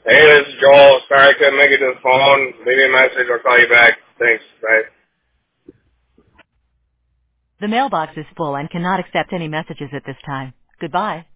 Hey, this is Joel. Sorry I couldn't make it to the phone. Leave me a message. I'll call you back. Thanks. Bye. The mailbox is full and cannot accept any messages at this time. Goodbye.